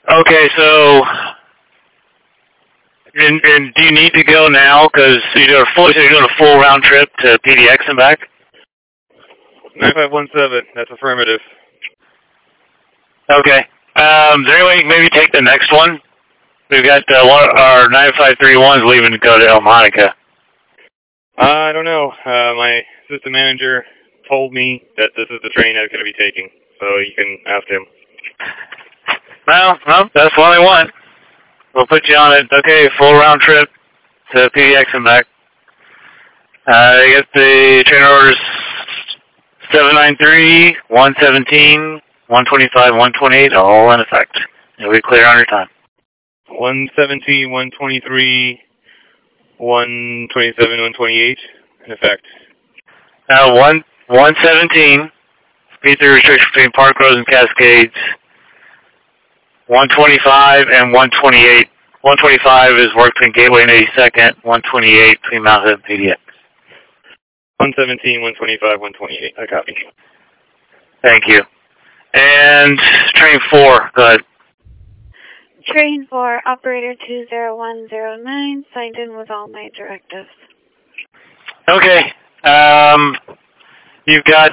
Okay, so, and do you need to go now? Because you're doing a full round trip to PDX and back? 9517, that's affirmative. Okay. Is there any way you can maybe take the next one? We've got our 9531s leaving to go to El Monica. I don't know. My assistant manager told me that this is the train I was going to be taking, so you can ask him. Well, that's the only one. We'll put you on it. Okay, full round trip to PDX and back. I guess the train orders 793, 117, 125, 128, all in effect. You'll be clear on your time. 117, 123, 127, 128, in effect. Now, 117, speed through restriction between Park Rose and Cascades. 125 and 128. 125 is work between Gateway and 82nd. 128 between Mount Hood and PDX. 117, 125, 128. I copy. Thank you. And train 4, go ahead. Train 4, operator 20109, signed in with all my directives. Okay. You've got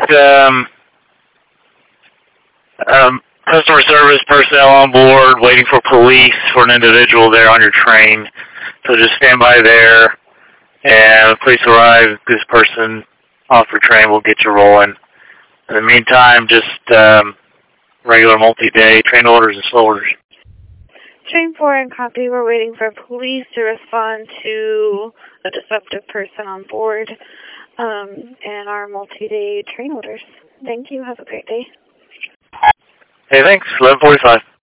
customer service personnel on board waiting for police for an individual there on your train. So just stand by there. And when police arrive, this person off your train will get you rolling. In the meantime, just regular multi-day train orders and slow orders. Train 4 and copy. We're waiting for police to respond to a disruptive person on board and our multi-day train orders. Thank you. Have a great day. Hey, thanks. 11:45.